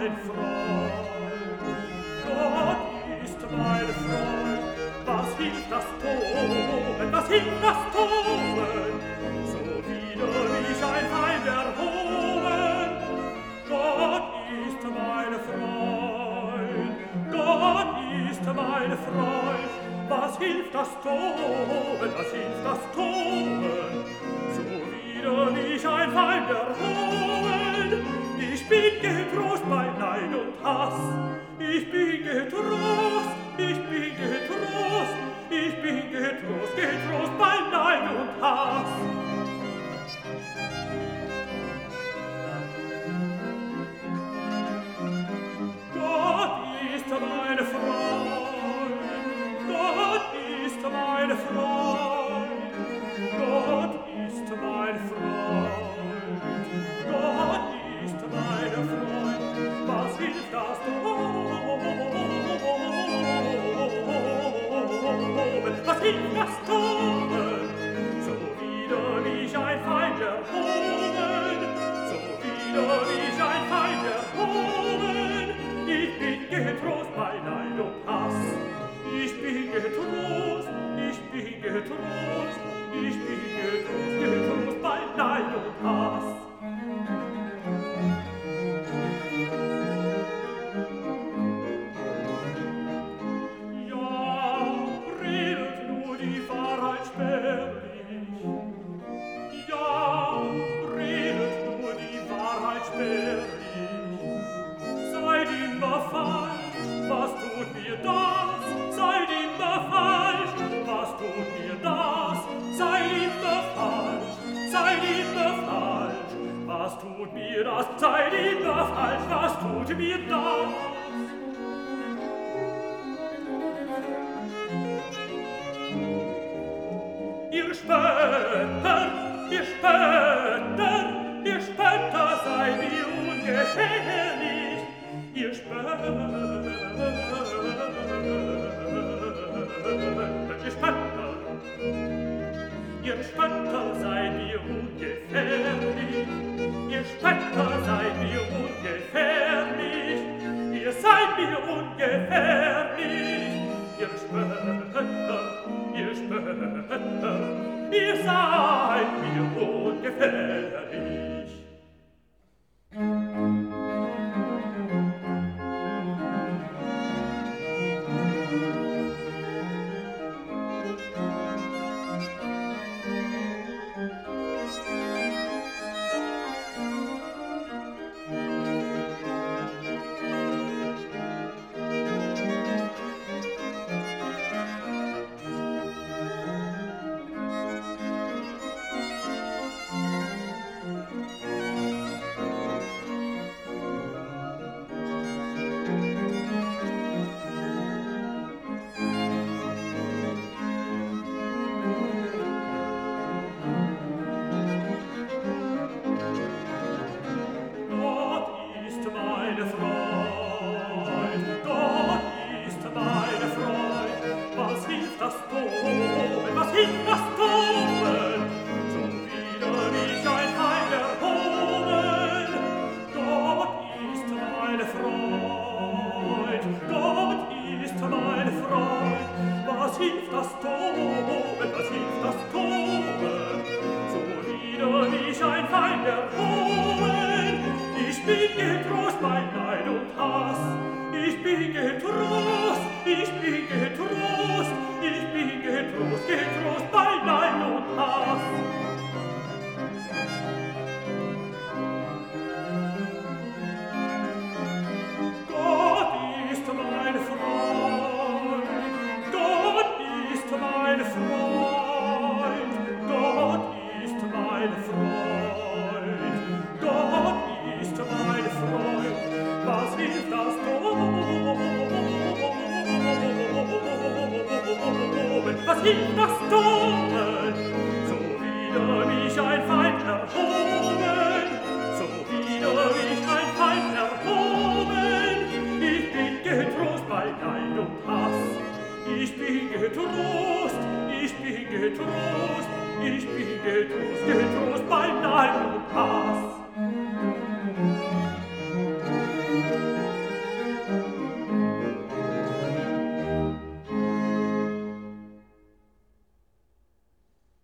mein Freund. Gott ist mein Freund. Was hilft das Toben, was hilft das Toben? So wieder mich ein Feind erhoben. Gott ist mein Freund. Gott ist mein Freund. Was hilft das Toben, was hilft das Toben? So wieder mich ein Feind erhoben. Ich bin getrost bei Neid und Hass. Ich bin getrost, ich bin getrost, ich bin getrost, getrost bei Neid und Hass. Gott ist mein Freund, Gott ist mein Freund, Gott ist mein Freund, Gott ist mein Freund. Was hilft das Was hilft das Toben? So wieder mich ein Feind erhoben, so wieder mich ein Feind erhoben. Ich bin getrost bei Neid und Hass. Ich bin getrost, ich bin getrost, ich bin getrost, getrost bei Neid und Hass. Seid immer falsch, was tut mir das? Ihr Spötter, ihr Spötter, ihr Spötter, seid ihr ungefährlich, ihr Spötter, ihr Spötter, ihr Spötter, seid ihr ungefährlich, ihr Spötter, seid mir ungefährlich, ihr seid mir ungefährlich, ihr Spötter, ihr Spötter, ihr seid mir ungefährlich. Was hilft das Toben? So wieder mich ein Feind erhoben, so wieder mich ein Feind erhoben. Ich bin getrost bei Neid und Hass. Ich bin getrost, ich bin getrost, ich bin getrost, getrost bei Neid und Hass.